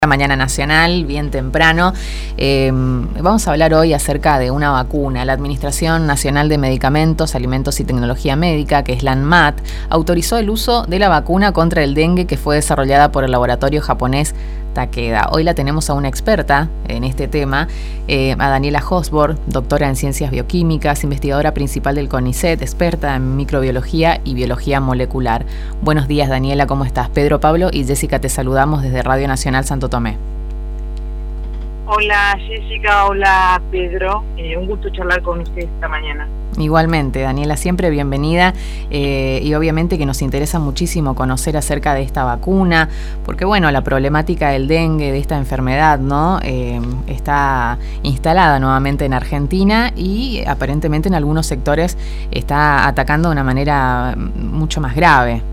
Mañana Nacional, bien temprano. Vamos a hablar hoy acerca de una vacuna. La Administración Nacional de Medicamentos, Alimentos y Tecnología Médica, que es la ANMAT, autorizó el uso de la vacuna contra el dengue que fue desarrollada por el laboratorio japonés Takeda. Hoy la tenemos a una experta en este tema, a Daniela Hosborg, doctora en Ciencias Bioquímicas, investigadora principal del CONICET, experta en microbiología y biología molecular. Buenos días, Daniela, ¿cómo estás? Pedro, Pablo y Jessica te saludamos desde Radio Nacional Santo Tomé. Hola Jessica, hola Pedro, un gusto charlar con usted esta mañana. Igualmente, Daniela, siempre bienvenida y obviamente que nos interesa muchísimo conocer acerca de esta vacuna, porque bueno, la problemática del dengue, de esta enfermedad, ¿no? Está instalada nuevamente en Argentina y aparentemente en algunos sectores está atacando de una manera mucho más grave.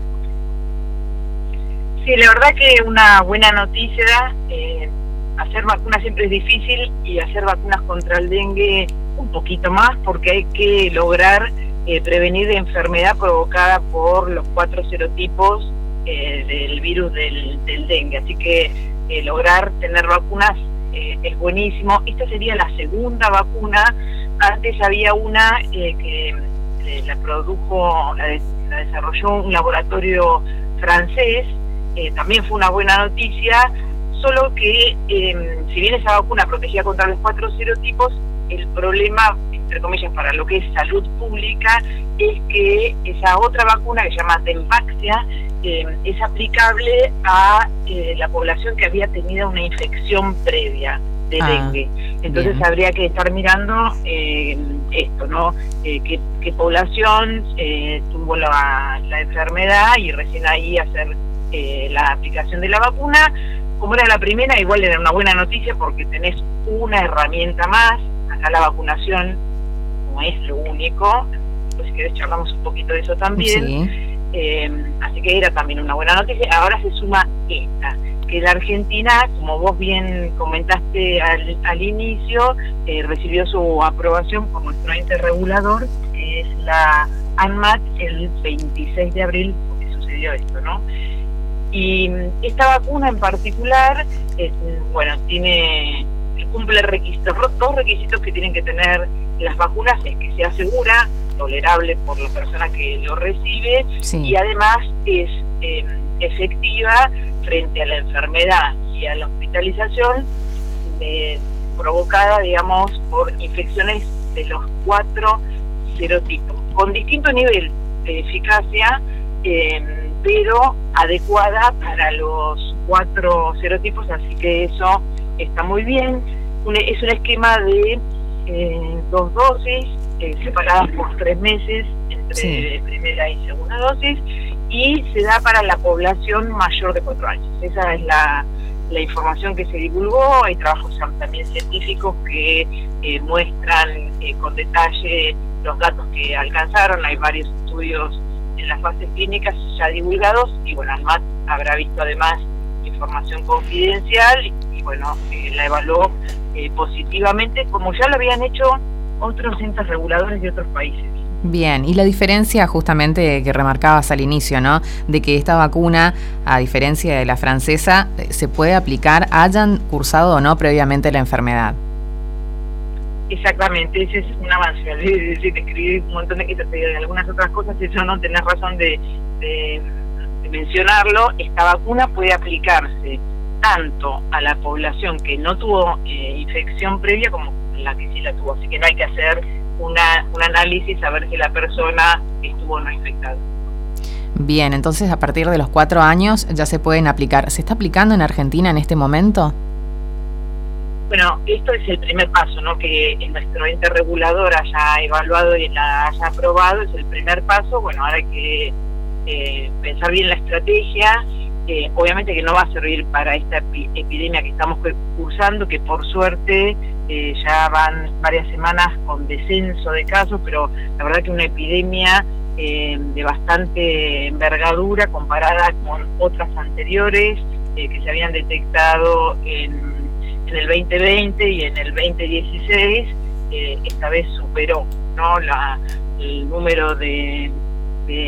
Sí, la verdad que una buena noticia. Hacer vacunas siempre es difícil y hacer vacunas contra el dengue un poquito más, porque hay que lograr prevenir la enfermedad provocada por los 4 serotipos del virus del dengue. Así que lograr tener vacunas es buenísimo. Esta sería la segunda vacuna. Antes había una que la produjo, la desarrolló un laboratorio francés. También fue una buena noticia. Solo que, si bien esa vacuna protegía contra los 4 serotipos, el problema, entre comillas, para lo que es salud pública, es que esa otra vacuna, que se llama Dentvaxia, es aplicable a la población que había tenido una infección previa de dengue. Entonces bien, habría que estar mirando esto, ¿no? ¿Qué población tuvo la enfermedad y recién ahí hacer la aplicación de la vacuna. Como era la primera, igual era una buena noticia porque tenés una herramienta más. Acá la vacunación no es lo único, pues si querés charlamos un poquito de eso también. Sí. Así que era también una buena noticia. Ahora se suma esta, que la Argentina, como vos bien comentaste al inicio, recibió su aprobación por nuestro ente regulador, que es la ANMAT, el 26 de abril, porque sucedió esto, ¿no? Y esta vacuna en particular, cumple requisitos, 2 requisitos que tienen que tener las vacunas: es que sea segura, tolerable por la persona que lo recibe, sí, y además es efectiva frente a la enfermedad y a la hospitalización provocada, digamos, por infecciones de los 4 serotipos, con distinto nivel de eficacia, pero adecuada para los 4 serotipos, así que eso está muy bien. Es un esquema de 2 dosis separadas por 3 meses entre sí, primera y segunda dosis, y se da para la población mayor de 4 años. Esa es la información que se divulgó. Hay trabajos también científicos que muestran con detalle los datos que alcanzaron. Hay varios estudios en las fases clínicas ya divulgados, y bueno, ANMAT habrá visto además información confidencial y bueno, la evaluó positivamente, como ya lo habían hecho otros entes reguladores de otros países. Bien, y la diferencia justamente que remarcabas al inicio, ¿no? De que esta vacuna, a diferencia de la francesa, se puede aplicar hayan cursado o no previamente la enfermedad. Exactamente, ese es un avance. Te escribí un montón de algunas otras cosas, eso no tenés razón de mencionarlo. Esta vacuna puede aplicarse tanto a la población que no tuvo infección previa como la que sí la tuvo, así que no hay que hacer un análisis a ver si la persona estuvo o no infectada. Bien, entonces a partir de los 4 años ya se pueden aplicar. ¿Se está aplicando en Argentina en este momento? Bueno, esto es el primer paso, ¿no? Que nuestro ente regulador haya evaluado y la haya aprobado, es el primer paso. Bueno, ahora hay que pensar bien la estrategia. Obviamente que no va a servir para esta epidemia que estamos cursando, que por suerte ya van varias semanas con descenso de casos, pero la verdad que una epidemia de bastante envergadura comparada con otras anteriores que se habían detectado en el 2020 y en el 2016, esta vez superó, ¿no?, el número de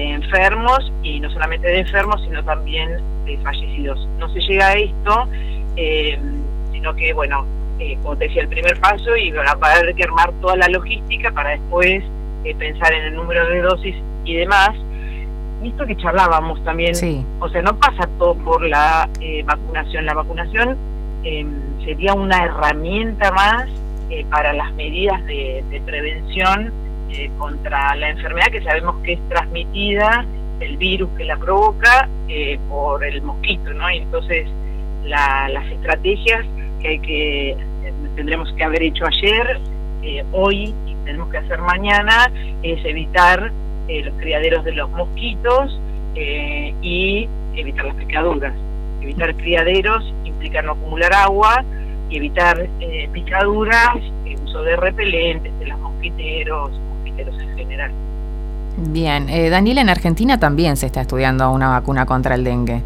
enfermos, y no solamente de enfermos, sino también de fallecidos. No se llega a esto sino que, bueno, como te decía, el primer paso, y va a haber que armar toda la logística para después pensar en el número de dosis y demás. Y esto que charlábamos también, sí. O sea, no pasa todo por la vacunación. La vacunación sería una herramienta más para las medidas de prevención contra la enfermedad, que sabemos que es transmitida, el virus que la provoca, por el mosquito, ¿no? Y entonces las estrategias que tendremos que haber hecho ayer, hoy, y tenemos que hacer mañana, es evitar los criaderos de los mosquitos y evitar las picaduras. Evitar criaderos implica no acumular agua, y evitar picaduras, uso de repelentes, de los mosquiteros en general. Bien, Daniela, en Argentina también se está estudiando una vacuna contra el dengue.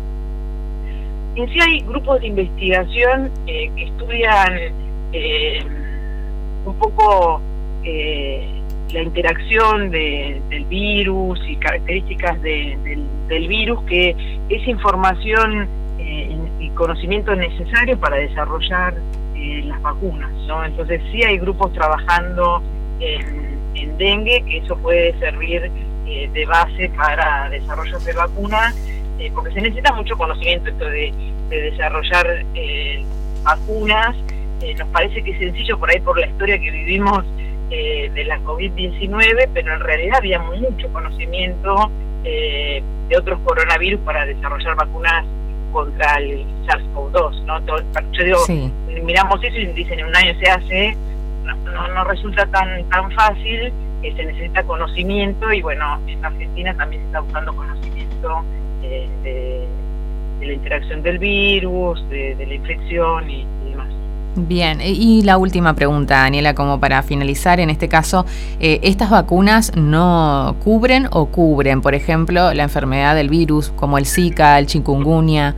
En sí hay grupos de investigación que estudian un poco la interacción del virus y características del virus, que es información y conocimiento necesario para desarrollar las vacunas, ¿no? Entonces sí hay grupos trabajando en dengue, que eso puede servir de base para desarrollo de vacunas, porque se necesita mucho conocimiento esto de desarrollar vacunas. Nos parece que es sencillo por ahí por la historia que vivimos de la COVID-19, pero en realidad había mucho conocimiento de otros coronavirus para desarrollar vacunas contra el SARS-CoV-2, ¿no? Yo digo, sí. Miramos eso y dicen en un año se hace, no resulta tan fácil, se necesita conocimiento, y bueno, en Argentina también se está buscando conocimiento de la interacción del virus, de la infección y demás. Bien, y la última pregunta, Daniela, como para finalizar, en este caso, ¿estas vacunas no cubren o cubren, por ejemplo, la enfermedad del virus, como el Zika, el chikungunya?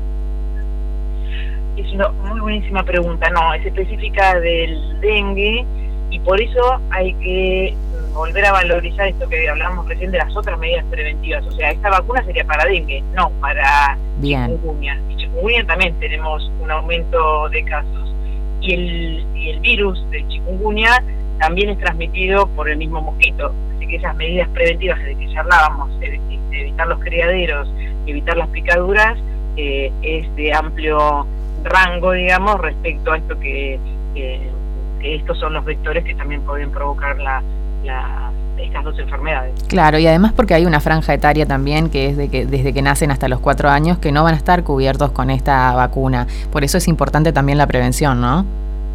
Es una muy buenísima pregunta. No, es específica del dengue, y por eso hay que volver a valorizar esto que hablábamos recién de las otras medidas preventivas. O sea, esta vacuna sería para dengue, no para chikungunya. Y chikungunya también tenemos un aumento de casos. Y el virus de chikungunya también es transmitido por el mismo mosquito. Así que esas medidas preventivas de que ya hablábamos, de evitar los criaderos y evitar las picaduras, es de amplio rango, digamos, respecto a esto que estos son los vectores que también pueden provocar estas dos enfermedades. Claro, y además porque hay una franja etaria también que es desde que nacen hasta los 4 años que no van a estar cubiertos con esta vacuna. Por eso es importante también la prevención, ¿no?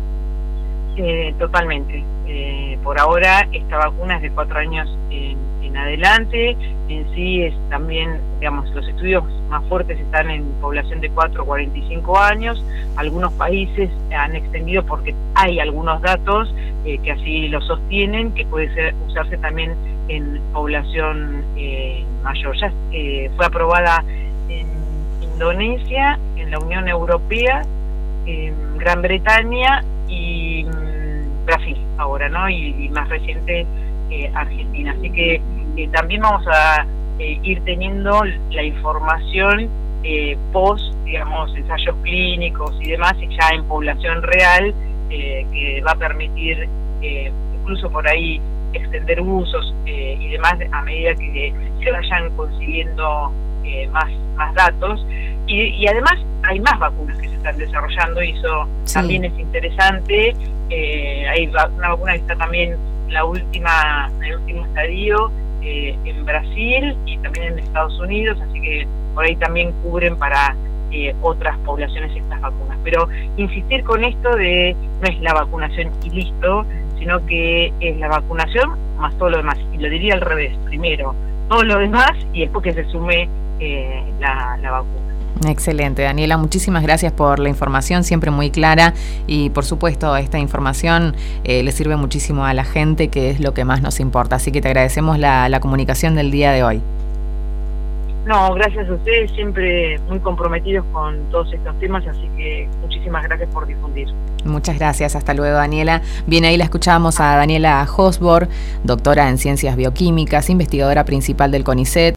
Totalmente. Por ahora esta vacuna es de 4 años en adelante. En sí es también, digamos, los estudios más fuertes están en población de 4 a 45 años. Algunos países han extendido, porque hay algunos datos que así lo sostienen, que puede usarse también en población mayor. Ya fue aprobada en Indonesia, en la Unión Europea, en Gran Bretaña y Brasil ahora, ¿no? Y más reciente Argentina. Así que también vamos a ir teniendo la información post, digamos, ensayos clínicos y demás, y ya en población real, que va a permitir incluso por ahí extender usos y demás a medida que se vayan consiguiendo más datos. Y además hay más vacunas que se están desarrollando, y eso también es interesante. Hay una vacuna que está también en el último estadio en Brasil y también en Estados Unidos, así que por ahí también cubren para otras poblaciones estas vacunas. Pero insistir con esto de no es la vacunación y listo, sino que es la vacunación más todo lo demás. Y lo diría al revés: primero todo lo demás y después que se sume la vacuna. Excelente, Daniela, muchísimas gracias por la información, siempre muy clara, y por supuesto esta información le sirve muchísimo a la gente, que es lo que más nos importa, así que te agradecemos la comunicación del día de hoy. No, gracias a ustedes, siempre muy comprometidos con todos estos temas, así que muchísimas gracias por difundir. Muchas gracias, hasta luego, Daniela. Bien, ahí la escuchamos a Daniela Hosborg, doctora en Ciencias Bioquímicas, investigadora principal del CONICET.